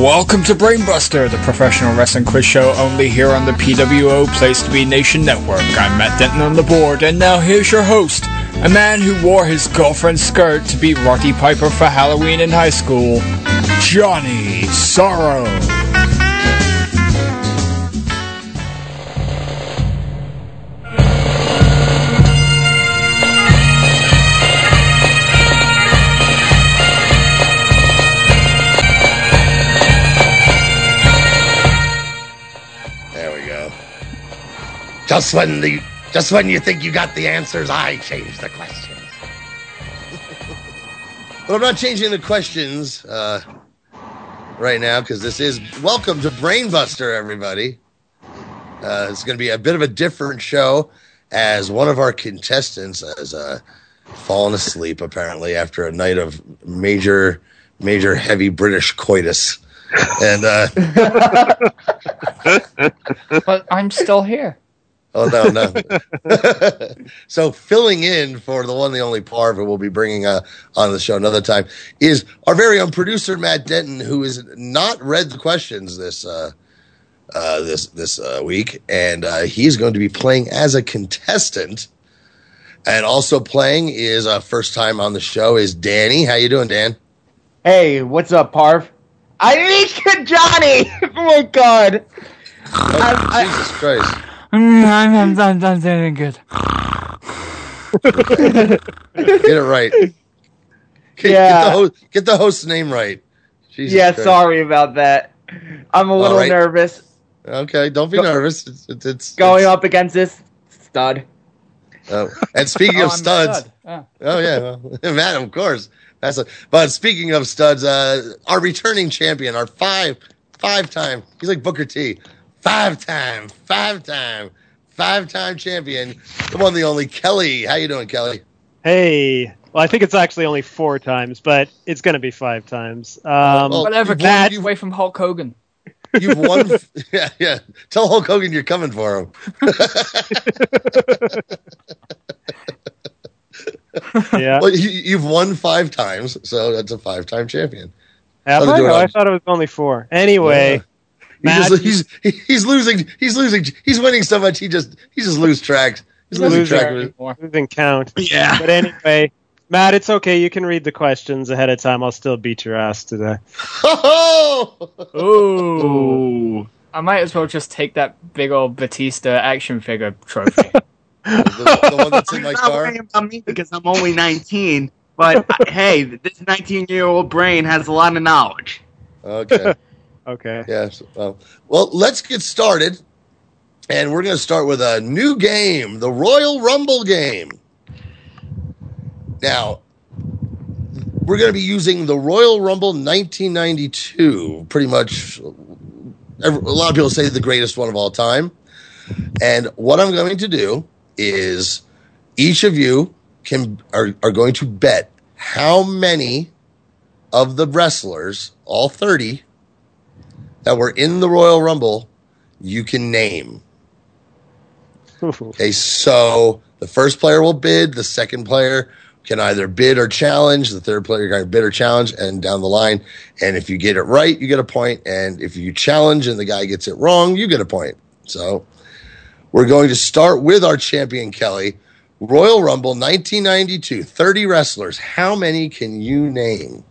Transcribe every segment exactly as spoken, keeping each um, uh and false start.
Welcome to Brainbuster, the professional wrestling quiz show only here on the P W O Place to Be Nation Network. I'm Matt Denton on the board, and now here's your host, a man who wore his girlfriend's skirt to beat Roddy Piper for Halloween in high school, Johnny Sorrow. Just when the, just when you think you got the answers, I change the questions. But I'm not changing the questions uh, right now because this is welcome to Brainbuster, everybody. Uh, it's going to be a bit of a different show as one of our contestants has uh, fallen asleep apparently after a night of major, major heavy British coitus, and uh, but I'm still here. Oh, no, no. So filling in for the one, the only Parv, who we'll be bringing uh, on the show another time, is our very own producer, Matt Denton, who has not read the questions this uh, uh, this this uh, week. And uh, he's going to be playing as a contestant. And also playing is uh, first time on the show is Danny. How you doing, Dan? Hey, what's up, Parv? I need Johnny! Oh, my God. Oh, I, Jesus I, Christ. I'm, I'm, I'm, I'm doing good. Get it right. Get, yeah. Get the, host, get the host's name right. Jesus yeah, Christ. Sorry about that. I'm a little right. nervous. Okay, don't be Go, nervous. It's, it's, it's going it's, up against this stud. Oh, and speaking oh, of studs, stud. oh. oh yeah, well, Matt, of course. That's a, but speaking of studs, uh, our returning champion, our five, five-time, he's like Booker T. Five-time, five-time, five-time champion, the one, the only, Kelly. How you doing, Kelly? Hey. Well, I think it's actually only four times, but it's going to be five times. Um, well, Whatever, Matt, keep away from Hulk Hogan. You've won. yeah, yeah. Tell Hulk Hogan you're coming for him. yeah. Well, you, you've won five times, so that's a five-time champion. Have I? No, I thought it was only four. Anyway. Yeah. He Matt, just, he's he's losing. He's losing. He's winning so much. He just he just loses track. He's losing, losing track of it. Losing count. Yeah. But anyway, Matt, it's okay. You can read the questions ahead of time. I'll still beat your ass today. Oh! Ooh. I might as well just take that big old Batista action figure trophy. the, the one that's in my it's car. Not worrying about me because I'm only nineteen. But hey, this nineteen-year-old brain has a lot of knowledge. Okay. Okay. Yes. Well, well, let's get started. And we're going to start with a new game, the Royal Rumble game. Now, we're going to be using the Royal Rumble nineteen ninety-two. Pretty much, a lot of people say the greatest one of all time. And what I'm going to do is each of you can are, are going to bet how many of the wrestlers, all thirty, that were in the Royal Rumble, you can name. Okay, so the first player will bid. The second player can either bid or challenge. The third player can bid or challenge, and down the line. And if you get it right, you get a point. And if you challenge and the guy gets it wrong, you get a point. So we're going to start with our champion, Kelly. Royal Rumble nineteen ninety-two, thirty wrestlers. How many can you name?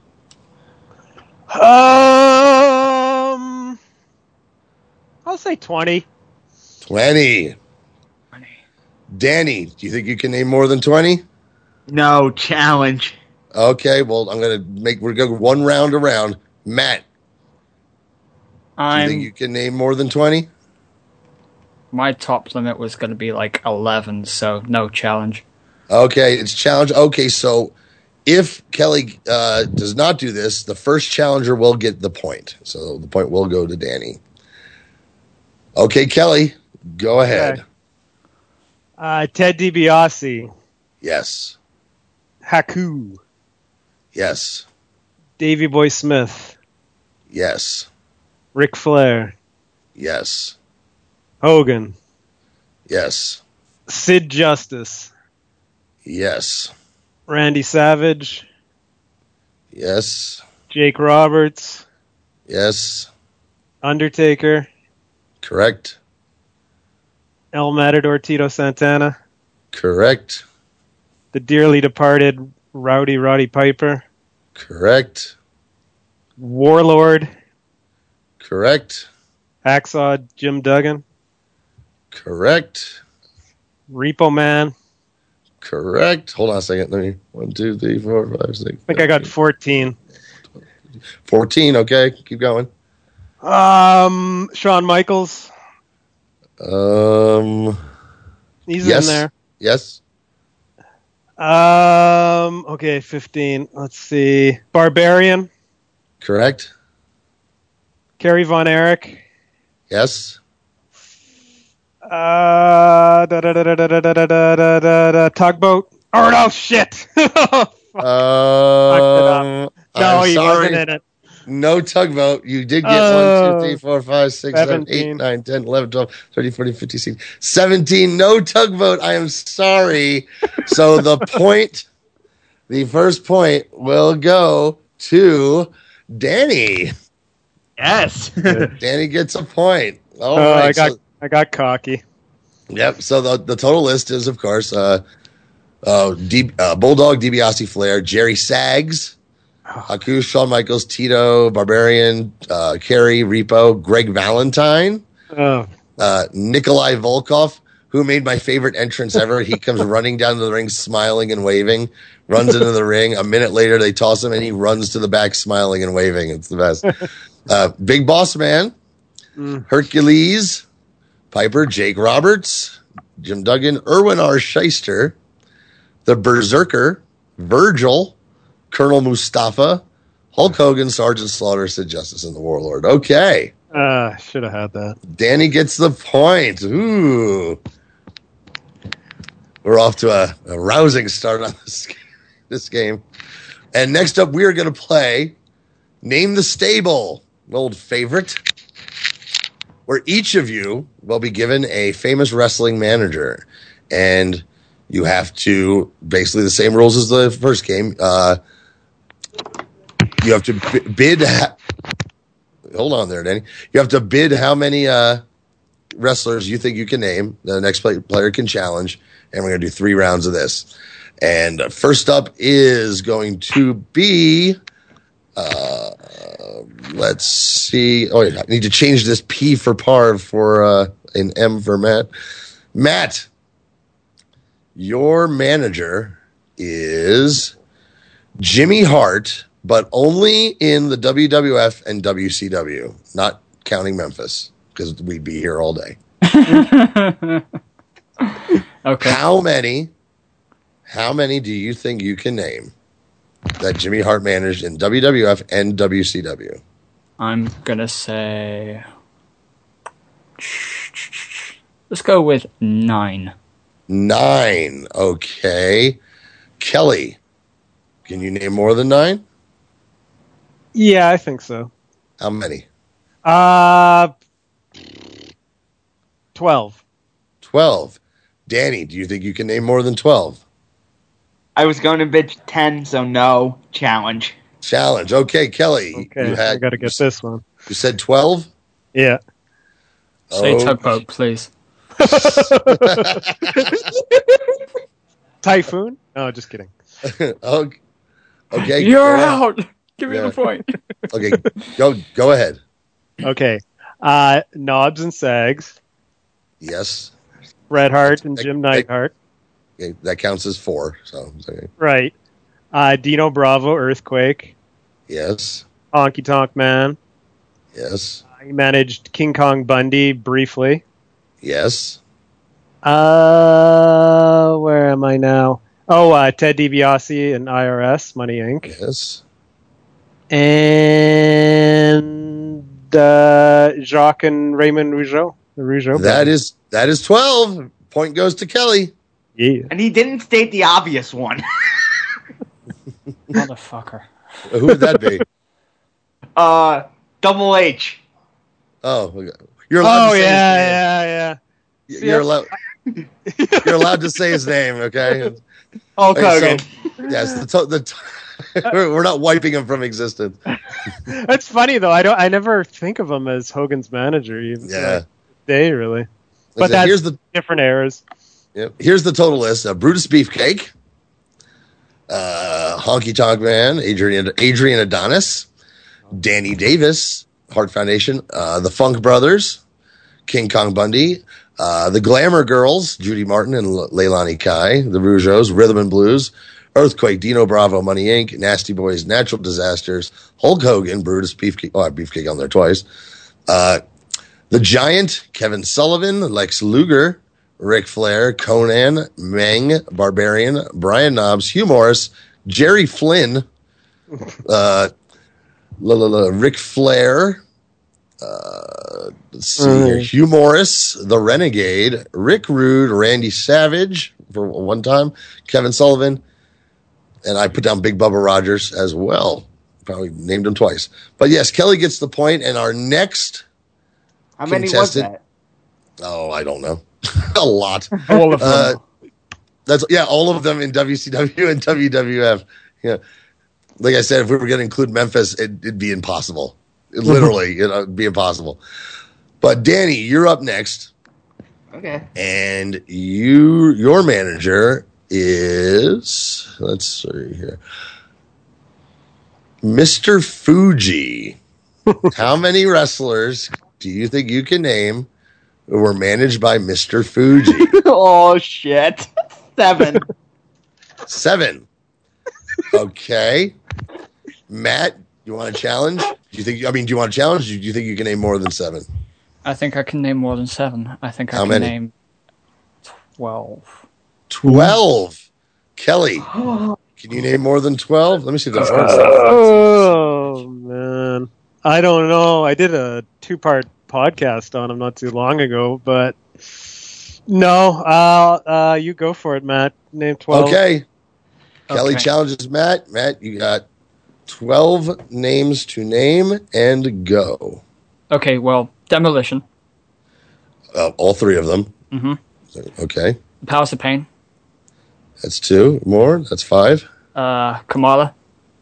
Um, I'll say twenty. twenty. twenty. Danny, do you think you can name more than twenty? No, challenge. Okay, well, I'm going to make, we're going one round around. Matt, I'm, do you think you can name more than twenty? My top limit was going to be like eleven, so no challenge. Okay, it's challenge. Okay, so if Kelly uh, does not do this, the first challenger will get the point. So the point will go to Danny. Okay, Kelly, go ahead. Okay. Uh, Ted DiBiase. Yes. Haku. Yes. Davey Boy Smith. Yes. Ric Flair. Yes. Hogan. Yes. Sid Justice. Yes. Randy Savage. Yes. Jake Roberts. Yes. Undertaker. Correct. El Matador Tito Santana. Correct. The dearly departed Rowdy Roddy Piper. Correct. Warlord. Correct. Hacksaw Jim Duggan. Correct. Repo Man. Correct. Hold on a second. Let me. One, two, three, four, five, six. I think I got fourteen. fourteen. Okay. Keep going. Um, Shawn Michaels. Um. He's yes. in there. Yes. Um. Okay, fifteen. Let's see. Barbarian. Correct. Kerry Von Erich. Yes. Uh, da, da, da, da, da, da, da, da, da, da, da, Tugboat. Oh no, shit! Um, no, I'm he sorry. wasn't in it. No Tugboat. You did get Uh, one, two, three, four, five, six, seven, eight, seventeen. nine, ten, eleven, twelve, thirteen, fourteen, fifteen, sixteen, seventeen. No Tugboat. I am sorry. So the point, the first point will go to Danny. Yes. Danny gets a point. All Oh, right. I got, so, I got cocky. yep. So the, the total list is, of course, uh, uh, D, uh, Bulldog, DiBiase, Flair, Jerry Sags, Haku, Shawn Michaels, Tito, Barbarian, uh, Kerry, Repo, Greg Valentine, Oh, uh, Nikolai Volkov, who made my favorite entrance ever. He comes running down to the ring, smiling and waving, runs into the ring. A minute later, they toss him, and he runs to the back, smiling and waving. It's the best. Uh, Big Boss Man, Mm. Hercules, Piper, Jake Roberts, Jim Duggan, Erwin R. Shyster, the Berserker, Virgil, Colonel Mustafa, Hulk Hogan, Sergeant Slaughter, Sid Justice, and the Warlord. Okay. uh, should have had that. Danny gets the point. Ooh. We're off to a, a rousing start on this, this game. And next up, we are going to play Name the Stable, an old favorite, where each of you will be given a famous wrestling manager. And you have to, basically the same rules as the first game. Uh, you have to b- bid. Ha- Hold on there, Danny. You have to bid how many uh, wrestlers you think you can name. The next play- player can challenge. And we're going to do three rounds of this. And uh, first up is going to be, uh, let's see. Oh, I need to change this P for Parv for uh, an M for Matt. Matt, your manager is Jimmy Hart, but only in the W W F and W C W, not counting Memphis, because we'd be here all day. Okay. How many, how many do you think you can name that Jimmy Hart managed in W W F and W C W? I'm gonna say. Let's go with nine. Nine. Okay. Kelly, can you name more than nine? Yeah, I think so. How many? Uh, twelve. Twelve. Danny, do you think you can name more than twelve? I was going to bid ten, so no. Challenge. Challenge. Okay, Kelly. Okay, you had, I gotta get this one. You said twelve? Yeah. Say Oh. tugboat, please. Typhoon? No, just kidding. okay. Okay. You're go out. Give me Yeah. the point. Okay, go go ahead. Okay. Uh, Knobs and Sags, Yes. Bret Hart and That- Jim that- Neidhart. Okay, that counts as four. So okay. Right. Uh, Dino Bravo, Earthquake, Yes. Honky Tonk Man. Yes. He managed King Kong Bundy briefly. Yes. Uh, where am I now? Oh, uh, Ted DiBiase and I R S, Money Incorporated. Yes. And uh, Jacques and Raymond Rougeau. The Rougeau That brothers. is that is twelve. Point goes to Kelly. Yeah. And he didn't state the obvious one. Motherfucker. Who would that be? uh, Double H. Oh, okay. You're allowed Oh, to say yeah, his yeah, name. You're allowed. You're allowed to say his name. Okay. Hulk Okay, Hogan. so, yes. The, to- the t- we're, we're not wiping him from existence. That's funny though. I don't. I never think of him as Hogan's manager. Even Yeah. like, day really. But Listen, that's here's the different eras. yep, here's the total list: uh, Brutus Beefcake, uh, Honky Tonk Man, Adrian Adrian Adonis, Danny Davis, Heart Foundation, uh, the Funk Brothers, King Kong Bundy, uh, the Glamour Girls, Judy Martin and Le- Leilani Kai, the Rougeos, Rhythm and Blues, Earthquake, Dino Bravo, Money Incorporated, Nasty Boys, Natural Disasters, Hulk Hogan, Brutus Beefcake, oh, I have Beefcake on there twice, uh, the Giant, Kevin Sullivan, Lex Luger, Ric Flair, Conan, Meng, Barbarian, Brian Knobbs, Hugh Morris, Jerry Flynn, uh, la, la, la, Ric Flair, uh, let's see Mm. here, Hugh Morris, The Renegade, Rick Rude, Randy Savage for one time, Kevin Sullivan, and I put down Big Bubba Rogers as well. Probably named him twice. But yes, Kelly gets the point, and our next How many was contestant- that? Oh, I don't know. A lot. All of them. Uh, that's yeah, all of them in W C W and W W F. Yeah, like I said, if we were going to include Memphis, it, it'd be impossible. It literally, you know, it'd be impossible. But Danny, you're up next, Okay. and you, your manager is let's see here, Mister Fuji. How many wrestlers do you think you can name who were managed by Mister Fuji? Oh shit. Seven. Seven. Okay. Matt, you want to challenge? Do you think? I mean, do you want to challenge? Do you think you can name more than seven? I think I can name more than seven. I think I How can many? name twelve. Twelve. Kelly, can you name more than twelve? Let me see the board. Oh man, I don't know. I did a two-part podcast on him not too long ago, but no. Uh, uh, you go for it, Matt. Name twelve. Okay. Kelly Okay. challenges Matt. Matt, you got twelve names to name and go. Okay, well, Demolition, Uh, all three of them. Mhm. Okay. The Powers of Pain, That's two. More. That's five. uh, Kamala,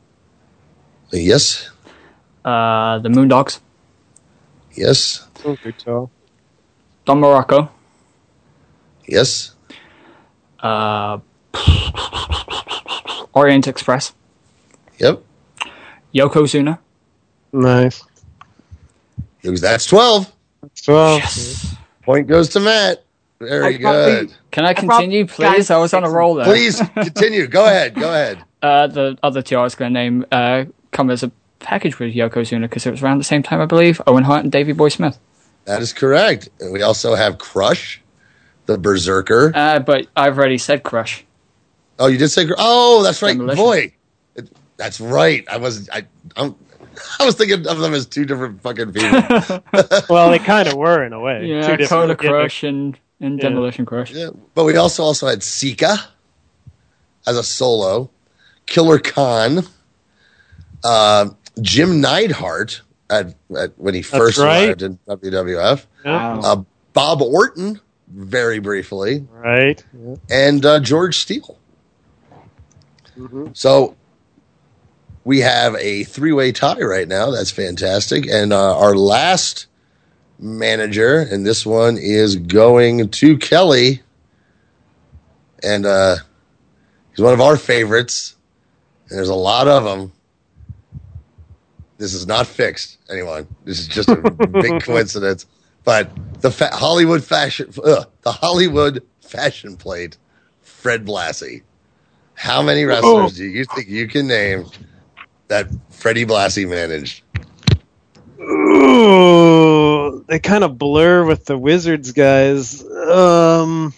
Yes. uh, the Moondogs, Yes. Oh, good job. Don Morocco, Yes. uh, Orient Express, Yep. Yokozuna, Nice. That's twelve. twelve. Point goes to Matt. Very I probably- good. Can I I continue, probably please? got I was on a six. roll there. Please continue. Go ahead. Go ahead. Uh, the other two I was going to name uh, come as a package with Yokozuna because it was around the same time, I believe. Owen Hart and Davey Boy Smith. That is correct. And we also have Crush, the Berserker. Uh, but I've already said Crush. Oh, you did say. Cr- Oh, that's right. Demolition. Boy, It- that's right. I was. I. I'm, I was thinking of them as two different fucking people. Well, they kind of were in a way. Yeah, Two different Coda gimmicks. Crush and, and Yeah. Demolition Crush. Yeah, but we also also had Sika as a solo, Killer Khan, uh, Jim Neidhart at, at when he first right. arrived in W W F, Yeah, Wow. uh, Bob Orton very briefly, right. Yeah. and uh, George Steele. Mhm. So we have a three-way tie right now. That's fantastic. And uh, our last manager, and this one is going to Kelly. And uh, he's one of our favorites. And there's a lot of them. This is not fixed, anyone. This is just a big coincidence. But the fa- Hollywood fashion, ugh, the Hollywood fashion plate, Fred Blassie. How many wrestlers do you think you can name that Freddie Blassie managed? Ooh, they kind of blur with the Wizards guys. Um,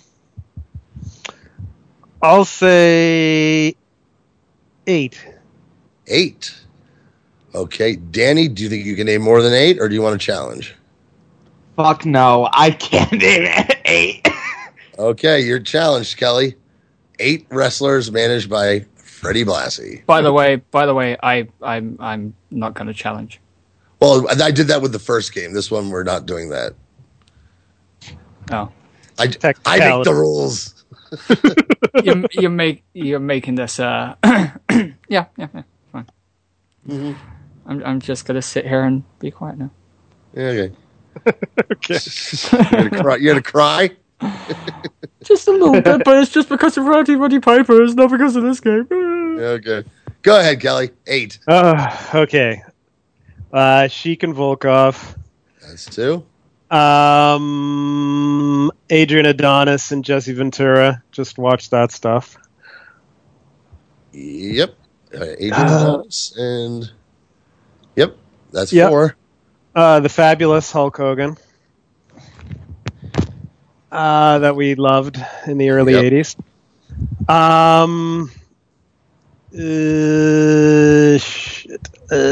I'll say eight. Eight. Okay, Danny, do you think you can name more than eight, or do you want to challenge? Fuck no, I can't name it. Eight. Okay, you're challenged, Kelly. Eight wrestlers managed by Freddie Blassie. By the way, by the way, I, I'm, I'm not going to challenge. Well, I did that with the first game. This one, we're not doing that. Oh, I, I make the rules. you, you make, you're making this. Uh, yeah, yeah, yeah. Mm-hmm. I'm I'm just gonna sit here and be quiet now. Yeah, okay. Okay. You're gonna cry. You're gonna cry. Just a little bit, but it's just because of Roddy Roddy Piper. It's not because of this game. Okay. Go ahead, Kelly. Eight. Uh, okay. Uh, Sheik and Volkov. That's two. Um, Adrian Adonis and Jesse Ventura. Just watch that stuff. Yep. Uh, Adrian Uh, Adonis and yep. That's Yep. four. Uh, the fabulous Hulk Hogan. Uh, that we loved in the early Yep. eighties. Um, uh, shit.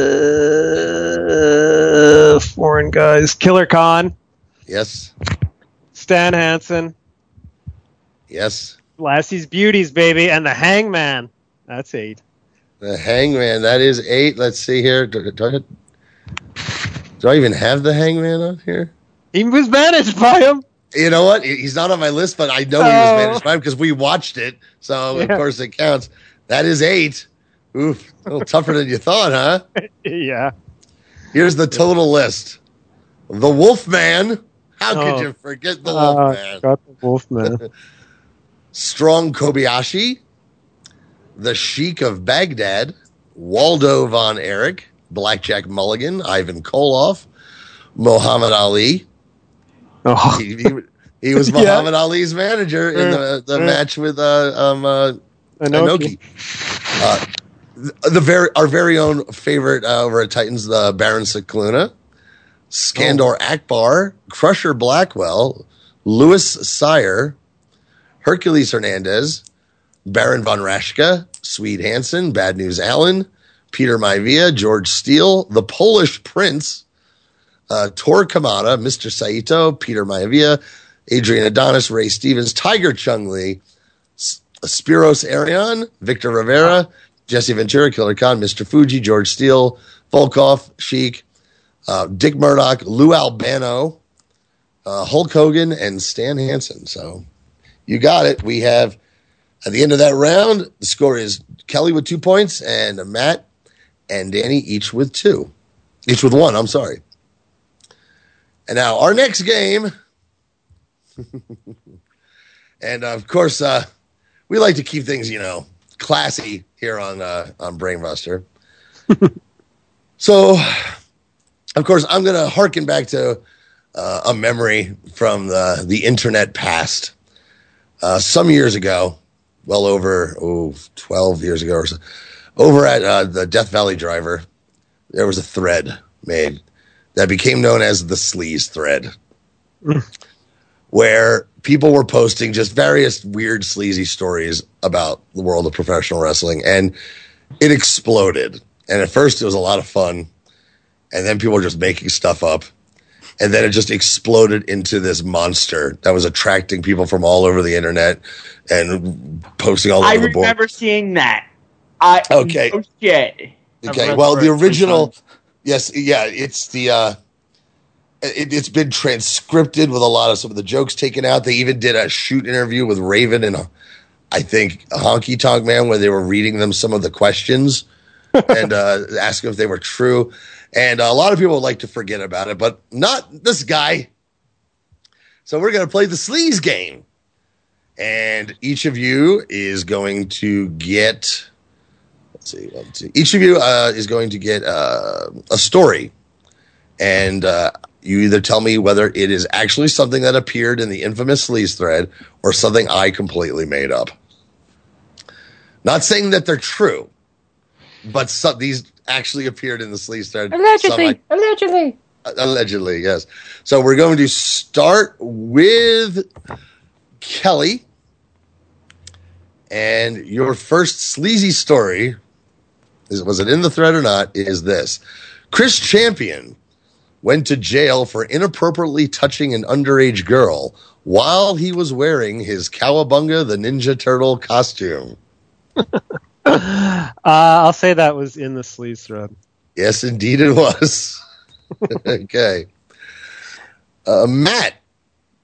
Uh, foreign guys. Killer Khan. Yes. Stan Hansen. Yes. Lassie's Beauties, baby. And the Hangman. That's eight. The Hangman. That is eight. Let's see here. Do, do, I, do I even have the Hangman on here? He was managed by him. You know what? He- He's not on my list, but I know he Oh. was managed by him because we watched it. So, of Yeah. course, it counts. That is eight. Oof. A little tougher than you thought, huh? Yeah. Here's the total list. The Wolfman. How could Oh. you forget the Uh, Wolfman? got the Wolfman. Strong Kobayashi. The Sheik of Baghdad. Waldo von Erich. Blackjack Mulligan. Ivan Koloff. Muhammad Ali. Oh. He, he, he was Yeah. Muhammad Ali's manager in the, the Yeah. match with uh, um, uh, Inoki. Inoki. Uh, the, the very our very own favorite uh, over at Titans, the Baron Cicluna, Skandor Akbar, Crusher Blackwell, Louis Sire, Hercules Hernandez, Baron von Raschke, Swede Hansen, Bad News Allen, Peter Maivia, George Steele, the Polish Prince, uh, Tor Kamada, Mister Saito, Peter Maivia, Adrian Adonis, Ray Stevens, Tiger Chung Lee, S- Spiros Arion, Victor Rivera, Jesse Ventura, Killer Khan, Mister Fuji, George Steele, Volkov, Sheik, uh, Dick Murdoch, Lou Albano, uh, Hulk Hogan, and Stan Hansen. So you got it. We have, at the end of that round, the score is Kelly with two points and Matt and Danny each with two. Each with one, I'm sorry. And now our next game, and uh, of course, uh, we like to keep things, you know, classy here on uh, on Brainbuster. So, of course, I'm going to harken back to uh, a memory from the, the internet past. Uh, some years ago, well over oh, twelve years ago or so, over at uh, the Death Valley Driver, there was a thread made that became known as the Sleaze thread, where people were posting just various weird, sleazy stories about the world of professional wrestling, and it exploded. And at first, it was a lot of fun, and then people were just making stuff up, and then it just exploded into this monster that was attracting people from all over the internet and posting all over I the board. remember seeing that. I Okay. Oh shit. Okay, I've well, read the it three original, times. yes, yeah, it's the, uh, it, it's been transcripted with a lot of some of the jokes taken out. They even did a shoot interview with Raven and, uh, I think, Honky Tonk Man, where they were reading them some of the questions and uh, asking if they were true. And a lot of people would like to forget about it, but not this guy. So we're going to play the Sleaze game. And each of you is going to get... Let's see, one, two. Each of you uh, is going to get uh, a story, and uh, you either tell me whether it is actually something that appeared in the infamous Sleaze thread or something I completely made up. Not saying that they're true, but some, these actually appeared in the Sleaze thread. Allegedly, Some I- allegedly. Allegedly, yes. So we're going to start with Kelly. And your first sleazy story, is, was it in the thread or not, is this. Chris Champion went to jail for inappropriately touching an underage girl while he was wearing his Cowabunga the Ninja Turtle costume. Uh, I'll say that was in the Sleaze thread. Yes, indeed it was. Okay. Uh, Matt,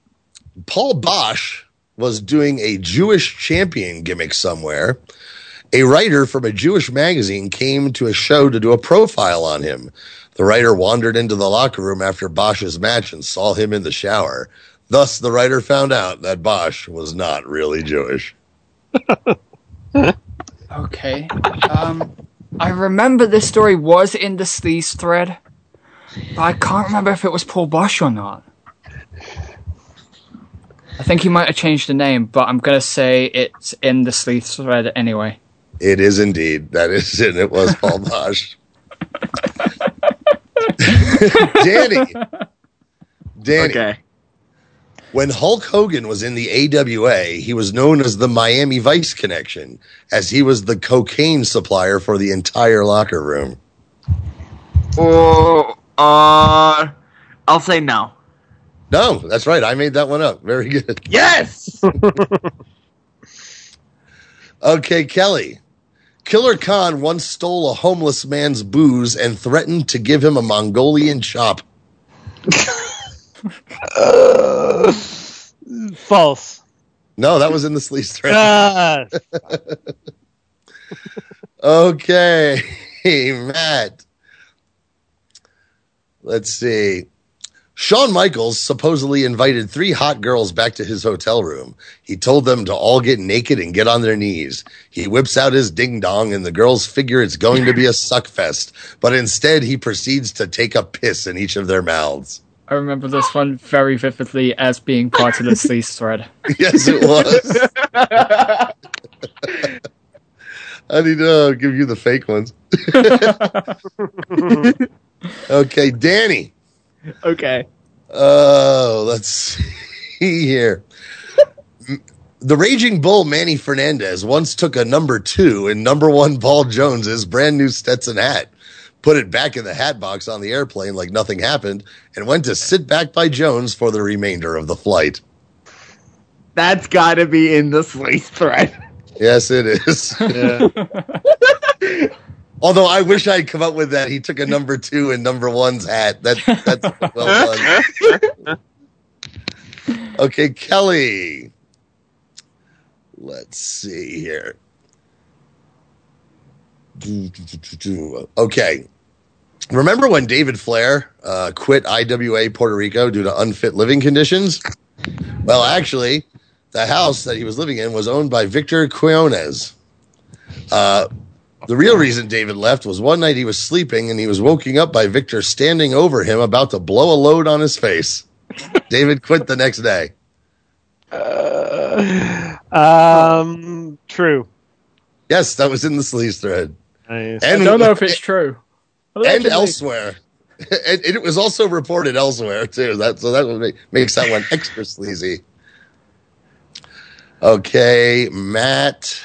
Paul Bosch was doing a Jewish champion gimmick somewhere, A writer from a Jewish magazine came to a show to do a profile on him. The writer wandered into the locker room after Bosch's match and saw him in the shower. Thus, the writer found out that Bosch was not really Jewish. Okay. Um, I remember this story was in the Sleaze thread, but I can't remember if it was Paul Bosch or not. I think he might have changed the name, but I'm going to say it's in the Sleaze thread anyway. It is indeed. That is it. It was Paul Bosch. Danny. Danny. Okay. When Hulk Hogan was in the A W A, he was known as the Miami Vice Connection, as he was the cocaine supplier for the entire locker room. Oh, uh, I'll say no. No, that's right. I made that one up. Very good. Yes! Okay, Kelly. Killer Khan once stole a homeless man's booze and threatened to give him a Mongolian chop. Uh, false. No, that was in the Sleaze thread. Ah. Okay, Matt. Let's see. Shawn Michaels supposedly invited three hot girls back to his hotel room. He told them to all get naked and get on their knees. He whips out his ding-dong, and the girls figure it's going to be a suck fest. But instead, he proceeds to take a piss in each of their mouths. I remember this one very vividly as being part of the Sleaze thread. Yes, it was. I need to uh, give you the fake ones. Okay, Danny. Okay. Oh, uh, let's see here. The Raging Bull Manny Fernandez once took a number two in number one Paul Jones's brand new Stetson hat, put it back in the hat box on the airplane like nothing happened, and went to sit back by Jones for the remainder of the flight. That's got to be in the Sleaze thread. Yes, it is. Yeah. Although I wish I'd come up with that. He took a number two in number one's hat. That, that's well done. Okay, Kelly. Let's see here. Okay. Remember when David Flair uh, quit I W A Puerto Rico due to unfit living conditions? Well, actually, the house that he was living in was owned by Victor Quinones. Uh, the real reason David left was one night he was sleeping and he was woken up by Victor standing over him about to blow a load on his face. David quit the next day. Uh, um, true. Yes, that was in the Sleaze thread. Nice. And, I don't know if it's true. And Allegedly. elsewhere. And it was also reported elsewhere, too. That, so that make, makes that one extra sleazy. Okay, Matt.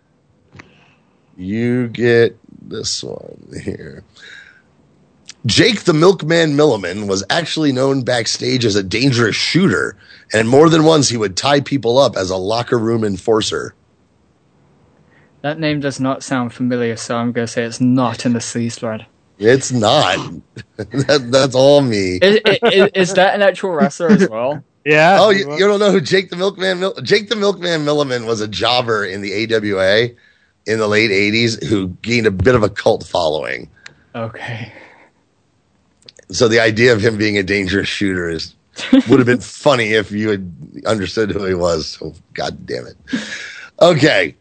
You get this one here. Jake the Milkman Milliman was actually known backstage as a dangerous shooter, and more than once he would tie people up as a locker room enforcer. That name does not sound familiar, so I'm going to say it's not in the Sleaze thread. It's not. that, that's all me. Is, is, is that an actual wrestler as well? Yeah. Oh, you, you don't know who Jake the Milkman Mil- Jake the Milkman Milliman was a jobber in the A W A in the late eighties who gained a bit of a cult following. Okay. So the idea of him being a dangerous shooter is would have been funny if you had understood who he was. So God damn it. Okay.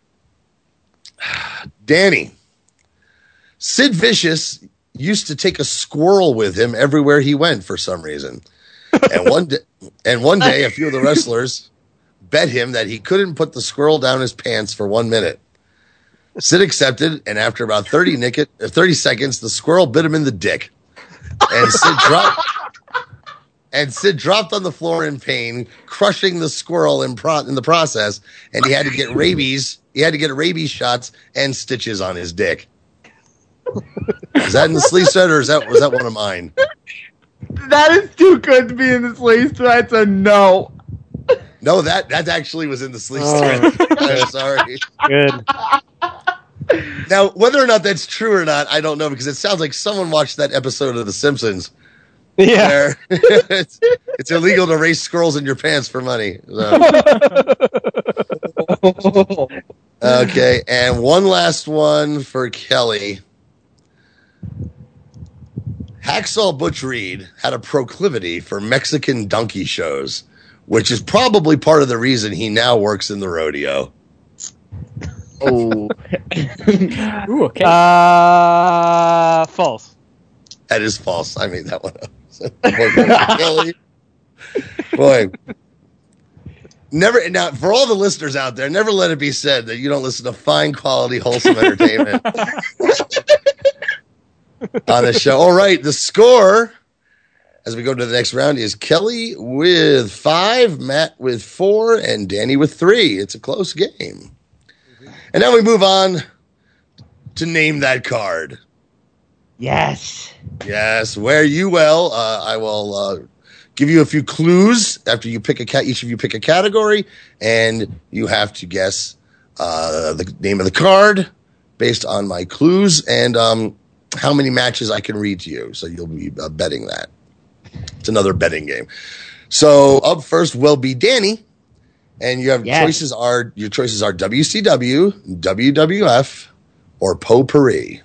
Danny. Sid Vicious used to take a squirrel with him everywhere he went for some reason. And one day, and one day, a few of the wrestlers bet him that he couldn't put the squirrel down his pants for one minute. Sid accepted, and after about thirty, nick- thirty seconds, the squirrel bit him in the dick. And Sid dropped and Sid dropped on the floor in pain, crushing the squirrel in, pro- in the process, and he had to get rabies. He had to get rabies shots and stitches on his dick. Is that in the Sleaze thread, or is that was that one of mine? That is too good to be in the Sleaze thread, so no. No, that that actually was in the Sleaze Oh. thread. I'm sorry. Good. Now, whether or not that's true or not, I don't know, because it sounds like someone watched that episode of The Simpsons. Yeah. Where it's, it's illegal to race squirrels in your pants for money. So. Okay, and one last one for Kelly. Hacksaw Butch Reed had a proclivity for Mexican donkey shows, which is probably part of the reason he now works in the rodeo. Oh. Ooh, okay. Uh, false. That is false. I made that one up. Kelly. Boy. Never now for all the listeners out there, never let it be said that you don't listen to fine quality, wholesome entertainment on the show. All right, the score as we go to the next round is Kelly with five, Matt with four, and Danny with three. It's a close game. And now we move on to name that card. Yes. Yes, where you will. Uh, I will uh, give you a few clues after you pick a cat. Each of you pick a category, and you have to guess uh, the name of the card based on my clues and um, how many matches I can read to you. So you'll be uh, betting that. It's another betting game. So up first will be Danny, and you have Yes. choices are your choices are W C W, W W F, or Potpourri.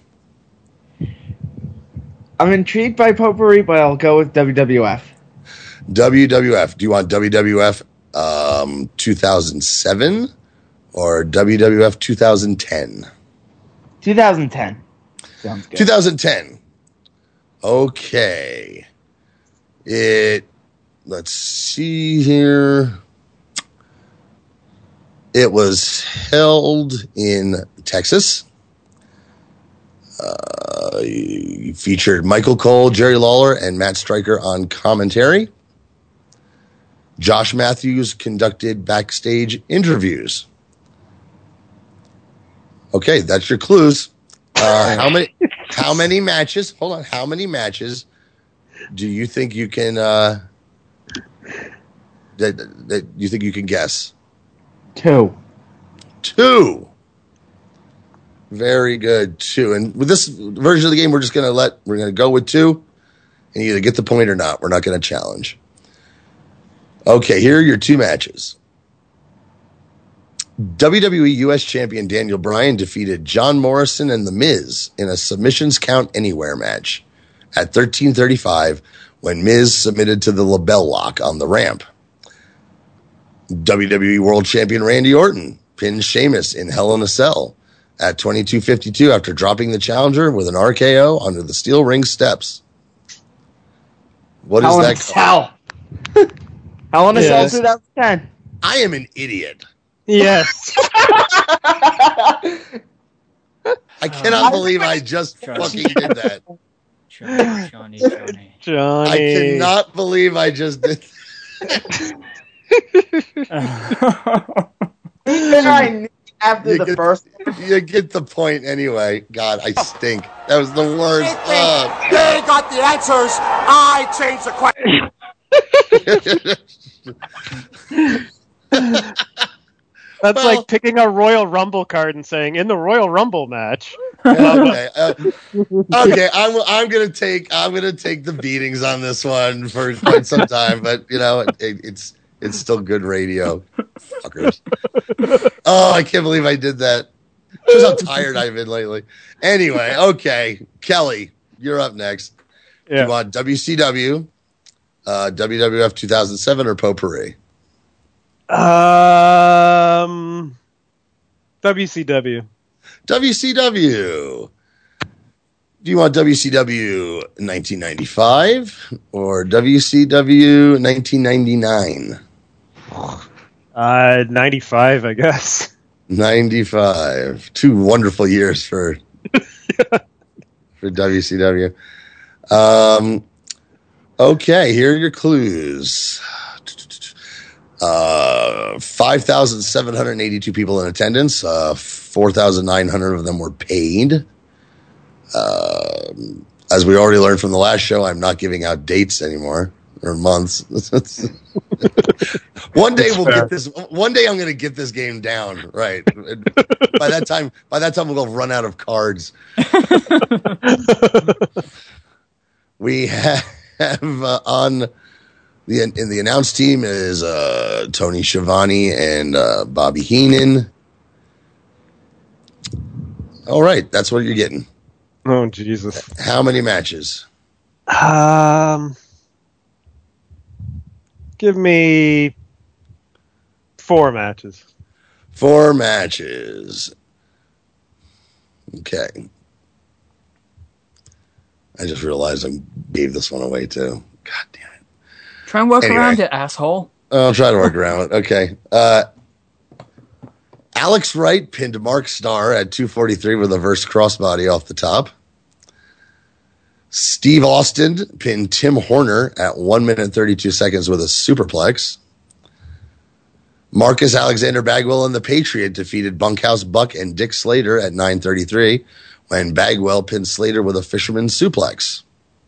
I'm intrigued by potpourri, but I'll go with W W F. W W F. Do you want W W F um, two thousand seven or W W F two thousand ten? twenty ten. Sounds good. twenty ten. Okay. It, let's see here. It was held in Texas. Uh, featured Michael Cole, Jerry Lawler, and Matt Stryker on commentary. Josh Matthews conducted backstage interviews. Okay, that's your clues. Uh, how many? How many matches? Hold on. How many matches do you think you can? Uh, that that you think you can guess? Two. Two. Very good. Two. And with this version of the game, we're just gonna let we're gonna go with two, and either get the point or not. We're not gonna challenge. Okay, here are your two matches. W W E U S Champion Daniel Bryan defeated John Morrison and The Miz in a submissions count anywhere match at thirteen thirty-five when Miz submitted to the label lock on the ramp. W W E World Champion Randy Orton pinned Sheamus in Hell in a Cell at twenty-two fifty-two after dropping the challenger with an R K O under the steel ring steps. What is Hell in that a called? Cell. Hell in a Cell Yes. twenty ten. I am an idiot. Yes. I cannot believe I just fucking did that. Johnny, Johnny, Johnny. Johnny. I cannot believe I just did Even I knew after You the get- first. You get the point anyway. God, I stink. That was the worst. Uh, They got the answers. I changed the question. That's Well- like picking a Royal Rumble card and saying, in the Royal Rumble match. okay, uh, okay. I'm I'm gonna take I'm gonna take the beatings on this one for quite some time, but you know it, it, it's it's still good radio, fuckers. Oh, I can't believe I did that. Shows how tired I've been lately. Anyway, okay, Kelly, you're up next. Yeah. You want W C W, uh, W W F two thousand seven, or Potpourri? Um, W C W. W C W. Do you want W C W nineteen ninety-five or W C W nineteen ninety-nine? Uh, ninety-five, I guess. ninety-five. Two wonderful years for for W C W. Um, okay, here are your clues. Uh, five thousand seven hundred eighty-two people in attendance. Uh, four thousand nine hundred of them were paid. Uh, as we already learned from the last show, I'm not giving out dates anymore or months. One day we'll get this. One day I'm going to get this game down. Right. by that time, by that time we'll have run out of cards. We have uh, on the in the announced team is uh, Tony Schiavone and uh, Bobby Heenan. All right, that's what you're getting. Oh, Jesus. How many matches? Um, give me four matches. Four matches. Okay. I just realized I gave this one away too. God damn it. Try and work Anyway. around it, asshole. I'll try to work around it. Okay. Uh, Alex Wright pinned Mark Starr at two forty-three with a reverse crossbody off the top. Steve Austin pinned Tim Horner at one minute thirty-two seconds with a superplex. Marcus Alexander Bagwell and the Patriot defeated Bunkhouse Buck and Dick Slater at nine thirty-three when Bagwell pinned Slater with a fisherman suplex.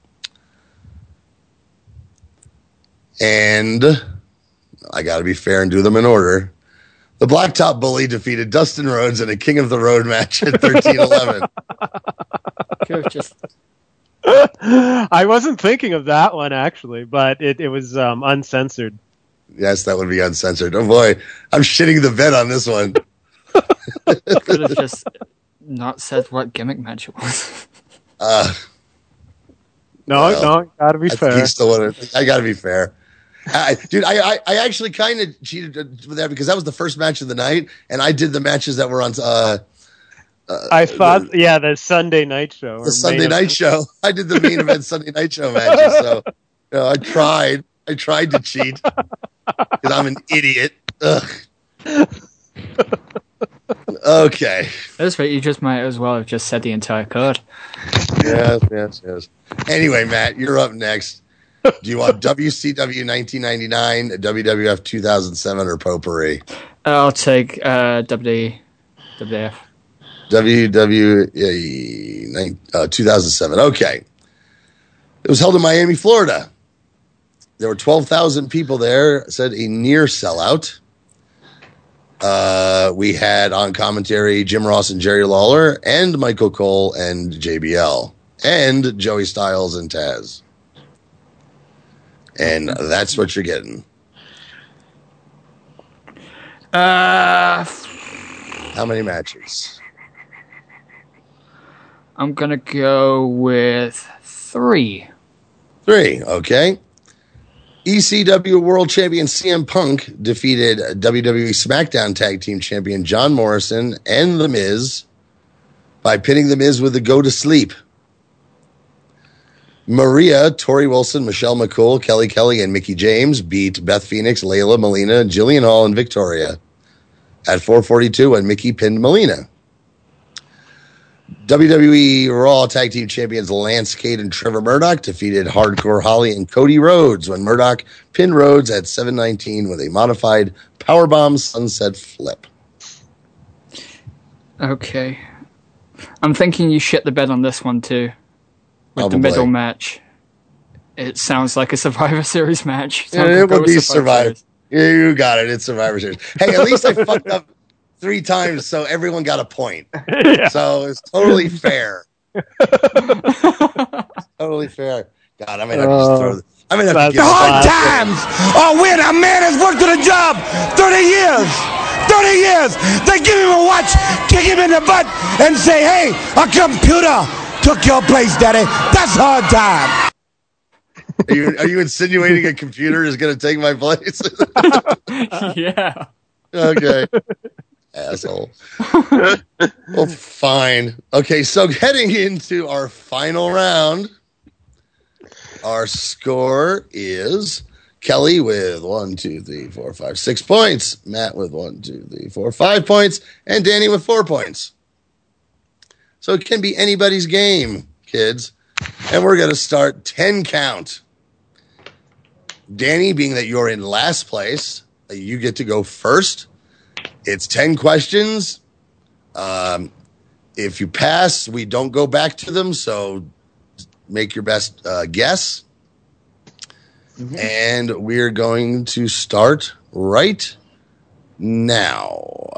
And I got to be fair and do them in order. The Blacktop Bully defeated Dustin Rhodes in a King of the Road match at thirteen eleven. Just I wasn't thinking of that one, actually, but it, it was um, uncensored. Yes, that would be uncensored. Oh, boy. I'm shitting the bed on this one. could have just not said what gimmick match it was. Uh, No, Well, no, gotta be I think fair. you still want to, I got to be fair. I, dude, I, I, I actually kind of cheated with that because that was the first match of the night, and I did the matches that were on uh, uh, I thought, yeah, the Sunday night show. or the Sunday main night event. show. I did the main event Sunday night show matches. So, you know, I tried. I tried to cheat because I'm an idiot. Ugh. Okay. That's right, you just might as well have just said the entire card. Yes, yes, yes. Anyway, Matt, you're up next. Do you want W C W nineteen ninety-nine, W W F two thousand seven, or Potpourri? I'll take uh, W W F. W W E uh, two thousand seven. Okay. It was held in Miami, Florida. There were twelve thousand people there. It said a near sellout. Uh, we had on commentary Jim Ross and Jerry Lawler and Michael Cole and J B L and Joey Styles and Taz. And that's what you're getting. Uh, How many matches? I'm going to go with three. Three, okay. E C W World Champion C M Punk defeated W W E SmackDown Tag Team Champion John Morrison and The Miz by pinning The Miz with the go to sleep. Maria, Tori Wilson, Michelle McCool, Kelly Kelly, and Mickie James beat Beth Phoenix, Layla, Melina, Jillian Hall, and Victoria at four forty-two when Mickie pinned Melina. W W E Raw Tag Team Champions Lance Cade and Trevor Murdoch defeated Hardcore Holly and Cody Rhodes when Murdoch pinned Rhodes at seven nineteen with a modified Powerbomb Sunset Flip. Okay. I'm thinking you shit the bed on this one too. With Probably. the middle match. It sounds like a Survivor Series match. So Yeah, I'm gonna it go would with be Survivor. Series. Yeah, you got it. It's Survivor Series. Hey, at least I fucked up three times, so everyone got a point. Yeah. So it's totally fair. Totally fair. God, I might have to just throw. The, I might have to That's give Hard it- times are when a man has worked at a job thirty years. thirty years. They give him a watch, kick him in the butt, and say, hey, a computer took your place, daddy. That's hard time. Are you, are you insinuating a computer is going to take my place? Yeah. Okay. Asshole. Well, fine. Okay, so heading into our final round, our score is Kelly with one, two, three, four, five, six points. Matt with one, two, three, four, five points. And Danny with four points. So it can be anybody's game, kids. And we're going to start ten count. Danny, being that you're in last place, you get to go first. It's ten questions. Um, if you pass, we don't go back to them, so make your best uh, guess. Mm-hmm. And we're going to start right now.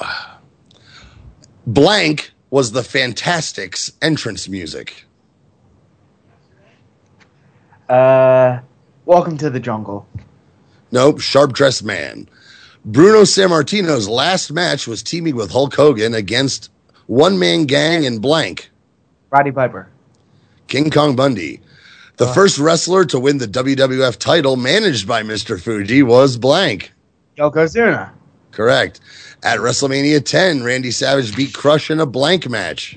Blank was the Fantastics' entrance music. Uh, Welcome to the Jungle. Nope, Sharp Dressed Man. Bruno Sammartino's last match was teaming with Hulk Hogan against One Man Gang and blank. Roddy Piper. King Kong Bundy. The uh. first wrestler to win the W W F title managed by Mister Fuji was blank. Yokozuna. Correct. At WrestleMania ten, Randy Savage beat Crush in a blank match.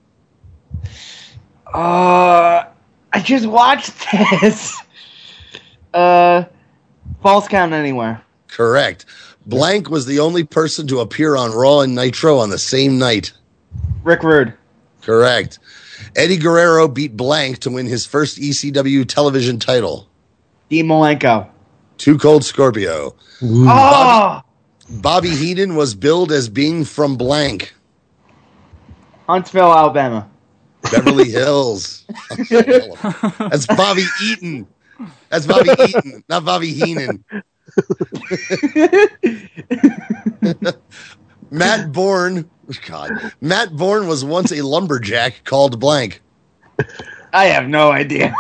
Uh, I just watched this. Uh, False Count Anywhere. Correct. Blank was the only person to appear on Raw and Nitro on the same night. Rick Rude. Correct. Eddie Guerrero beat blank to win his first E C W television title. Dean Malenko. Too Cold Scorpio. Ooh. Bobby, Bobby Heenan was billed as being from blank. Huntsville, Alabama. Beverly Hills. That's Bobby Eaton. That's Bobby Eaton, not Bobby Heenan. Matt Bourne. God. Matt Bourne was once a lumberjack called blank. I have no idea.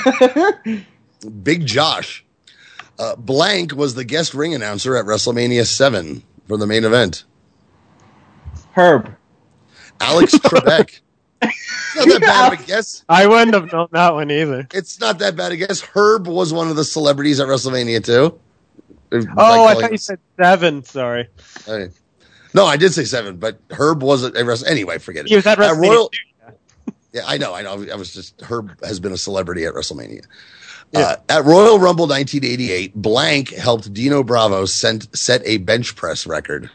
Big Josh. Uh, blank was the guest ring announcer at WrestleMania seven for the main event. Herb. Alex Trebek. It's not that bad of a guess. I wouldn't have known that one either. It's not that bad a guess. Herb was one of the celebrities at WrestleMania too. Oh, I thought you said seven. Sorry. Okay. No, I did say seven, but Herb was a, a wrestler. Anyway, forget it. He was at WrestleMania. Royal, yeah, I know, I know. I was just Herb has been a celebrity at WrestleMania. Yeah. Uh, at Royal Rumble nineteen eighty-eight, blank helped Dino Bravo sent, set a bench press record.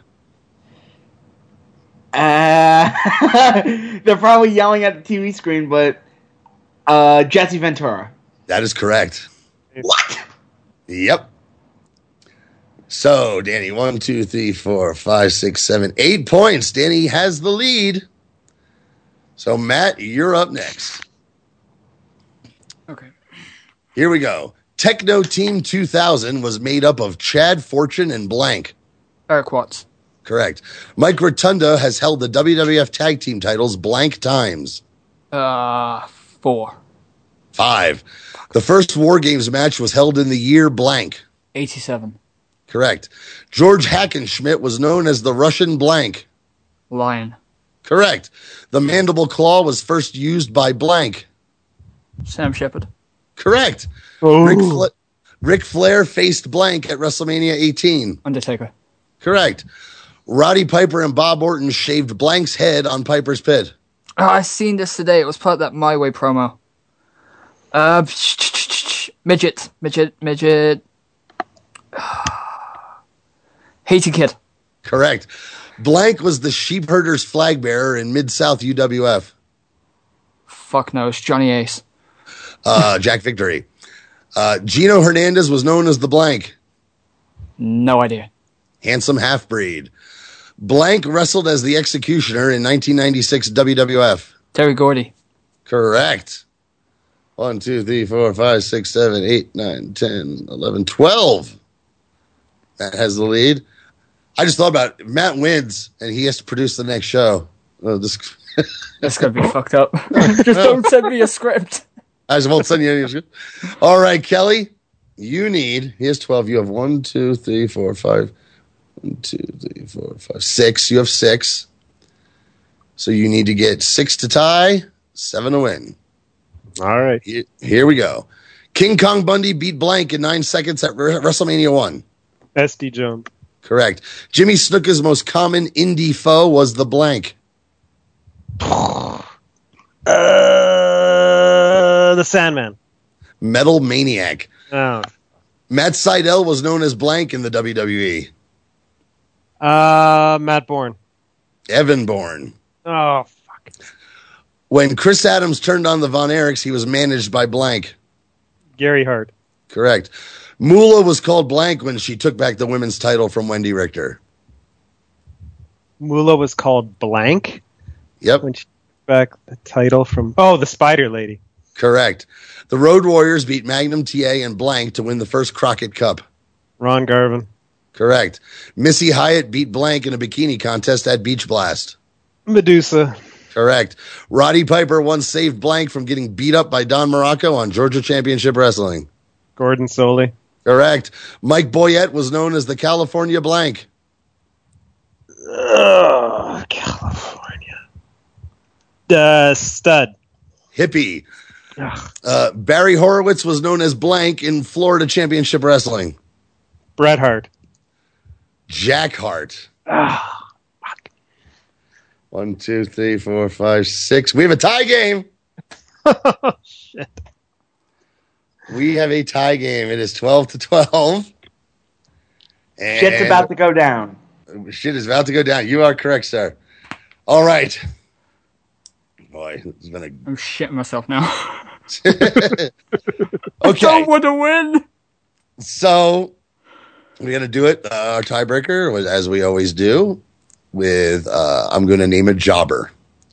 Uh, they're probably yelling at the T V screen, but uh, Jesse Ventura. That is correct. What? Yep. So, Danny, one, two, three, four, five, six, seven, eight points. Danny has the lead. So, Matt, you're up next. Okay. Here we go. Techno Team two thousand was made up of Chad Fortune and blank. Eric Watts. Correct. Mike Rotunda has held the W W F Tag Team titles blank times. Uh, four. Five. The first War Games match was held in the year blank. eighty-seven. Correct. George Hackenschmidt was known as the Russian blank. Lion. Correct. The mandible claw was first used by blank. Sam Shepard. Correct. Ric, Fla- Ric Flair faced blank at WrestleMania eighteen. Undertaker. Correct. Roddy Piper and Bob Orton shaved blank's head on Piper's Pit. Oh, I seen this today. It was part of that My Way promo. Uh, midget, midget, midget. Haiti Kid. Correct. Blank was the sheep herder's flag bearer in Mid-South U W F. Fuck knows. Johnny Ace. Uh, Jack Victory. Uh, Gino Hernandez was known as the blank. No idea. Handsome half-breed. Blank wrestled as the Executioner in nineteen ninety-six W W F. Terry Gordy. Correct. One, two, three, four, five, six, seven, eight, nine, ten, eleven, twelve. Matt has the lead. I just thought about it. Matt wins, and he has to produce the next show. Oh, this That's going to be fucked up. Just don't send me a script. I just won't send you any script. All right, Kelly, you need, he has twelve. You have one, two, three, four, five. One, two, three, four, five, six. You have six. So you need to get six to tie, seven to win. All right. Here, here we go. King Kong Bundy beat blank in nine seconds at WrestleMania one. S D Jones. Correct. Jimmy Snuka's most common indie foe was the blank. Uh, the Sandman. Metal Maniac. Oh. Matt Sydal was known as blank in the W W E. Uh, Matt Bourne. Evan Bourne. Oh, fuck. When Chris Adams turned on the Von Erichs, he was managed by blank. Gary Hart. Correct. Moolah was called blank when she took back the women's title from Wendy Richter. Moolah was called blank? Yep. When she took back the title from... Oh, the Spider Lady. Correct. The Road Warriors beat Magnum T A and blank to win the first Crockett Cup. Ron Garvin. Correct. Missy Hyatt beat blank in a bikini contest at Beach Blast. Medusa. Correct. Roddy Piper once saved blank from getting beat up by Don Morocco on Georgia Championship Wrestling. Gordon Soley. Correct. Mike Boyette was known as the California blank. Ugh, California. Uh, stud. Hippie. Uh, Barry Horowitz was known as blank in Florida Championship Wrestling. Bret Hart. Jack Hart. Ah, One, two, three, four, five, six. We have a tie game. Shit. We have a tie game. It is twelve to twelve. And Shit's about to go down. Shit is about to go down. You are correct, sir. All right. Boy, it's been a... I'm shitting myself now. Okay. I don't want to win. So we're going to do it, uh, our tiebreaker, was- as we always do, with uh, I'm going to name a jobber.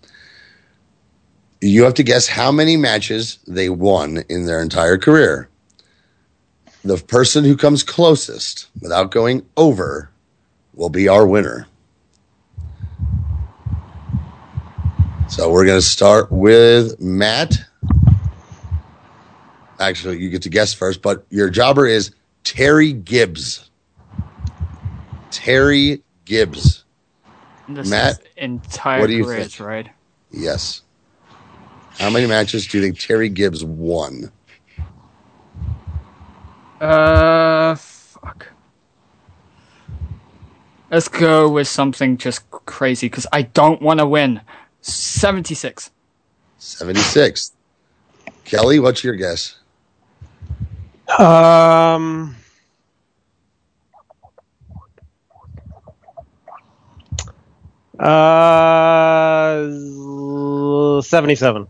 You have to guess how many matches they won in their entire career. The person who comes closest without going over will be our winner. So we're going to start with Matt. Actually, you get to guess first, but your jobber is Terry Gibbs. Terry Gibbs. This Matt, is entire what do you careers, think? right? Yes. How many matches do you think Terry Gibbs won? Uh, fuck. Let's go with something just crazy because I don't want to win. seventy-six. seventy-six. Kelly, what's your guess? Um. Uh, seventy-seven.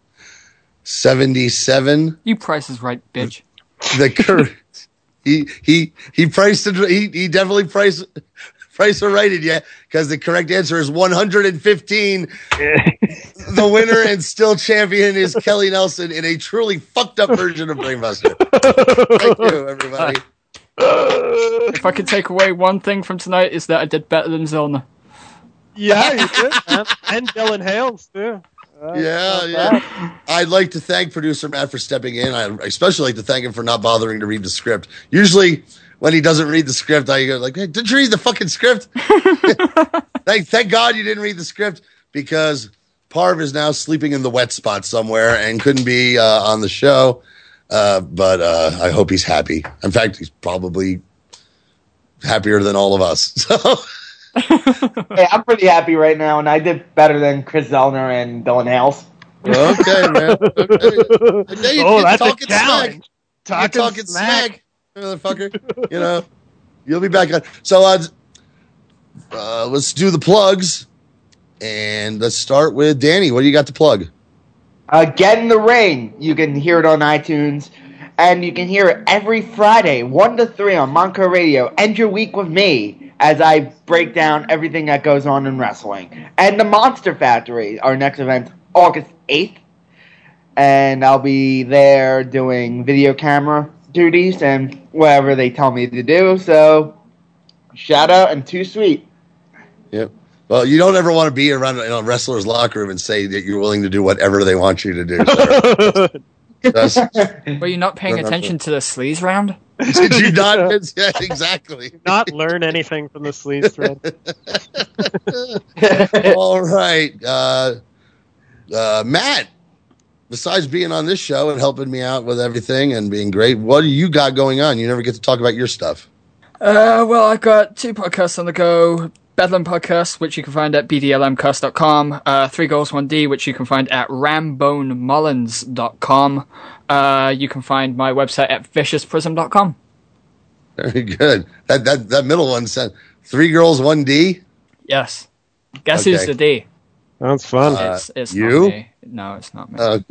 seventy-seven. You price is right, bitch. The cur- he he he priced it. He he definitely priced priced it righted you because the correct answer is one hundred fifteen. The winner and still champion is Kelly Nelson in a truly fucked up version of Brainbuster. Thank you, everybody. If I could take away one thing from tonight, is that I did better than Zellner. Yeah, you did, man. And Dylan Hales, too. Uh, Yeah, not yeah. bad. I'd like to thank producer Matt for stepping in. I especially like to thank him for not bothering to read the script. Usually, when he doesn't read the script, I go like, "Hey, did you read the fucking script?" thank, thank God you didn't read the script because Parv is now sleeping in the wet spot somewhere and couldn't be uh, on the show. Uh, but uh, I hope he's happy. In fact, he's probably happier than all of us. So. Hey, I'm pretty happy right now, and I did better than Chris Zellner and Dylan Hales. Okay, man. Okay. Okay, you- Oh, you're that's a talking challenge. Smack. You're Talking talking smack. smack, motherfucker. You know, you'll be back on. So, uh, uh, let's do the plugs, and let's start with Danny. What do you got to plug? Uh, Get in the Ring. You can hear it on iTunes, and you can hear it every Friday, one to three on Monco Radio. End your week with me as I break down everything that goes on in wrestling. And the Monster Factory, our next event, August eighth. And I'll be there doing video camera duties and whatever they tell me to do. So, shout out and too sweet. Yep. Well, you don't ever want to be around in a wrestler's locker room and say that you're willing to do whatever they want you to do. sir. That's, Were you not paying No, no, attention to the sleaze round? did you not? Yeah, exactly. Not learn anything from the sleaze thread. All right. Uh, uh, Matt, besides being on this show and helping me out with everything and being great, what do you got going on? You never get to talk about your stuff. Uh, well, I've got two podcasts on the go. Bedlam Podcast, which you can find at b d l m cast dot com. Uh, Three Goals, One D, which you can find at rambone mullins dot com. Uh, you can find my website at vicious prism dot com. Very good. That that that middle one said three girls, one D. Yes. Guess Okay. who's the D? Sounds fun. Uh, It's, it's you? not me. No, it's not me. Uh,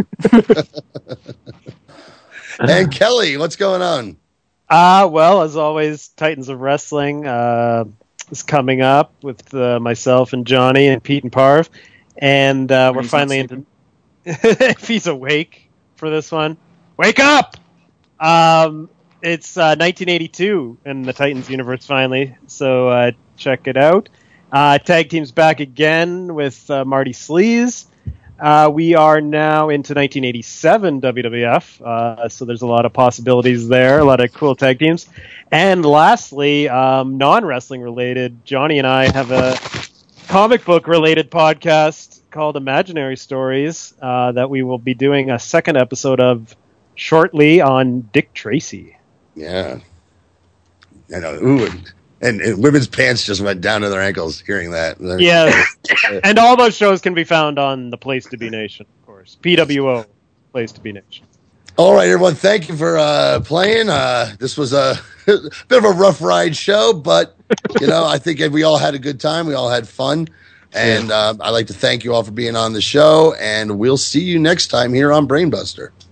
and Kelly, what's going on? Uh, well, as always, Titans of Wrestling uh, is coming up with uh, myself and Johnny and Pete and Parv. And uh, we're He's not finally into... if he's awake for this one. Wake up! Um, it's uh, nineteen eighty-two in the Titans universe finally, so uh, check it out. Uh, tag team's back again with uh, Marty Sleaze. Uh, we are now into nineteen eighty-seven W W F, uh, so there's a lot of possibilities there, a lot of cool tag teams. And lastly, um, non-wrestling related, Johnny and I have a comic book related podcast called Imaginary Stories uh, that we will be doing a second episode of shortly on Dick Tracy. Yeah. I know. Ooh, and, and, and women's pants just went down to their ankles hearing that. Yeah. And all those shows can be found on the Place to Be Nation, of course. P W O, Place to Be Nation. All right, everyone. Thank you for uh, playing. Uh, this was a bit of a rough ride show, but, you know, I think we all had a good time. We all had fun. And uh, I'd like to thank you all for being on the show. And we'll see you next time here on Brainbuster.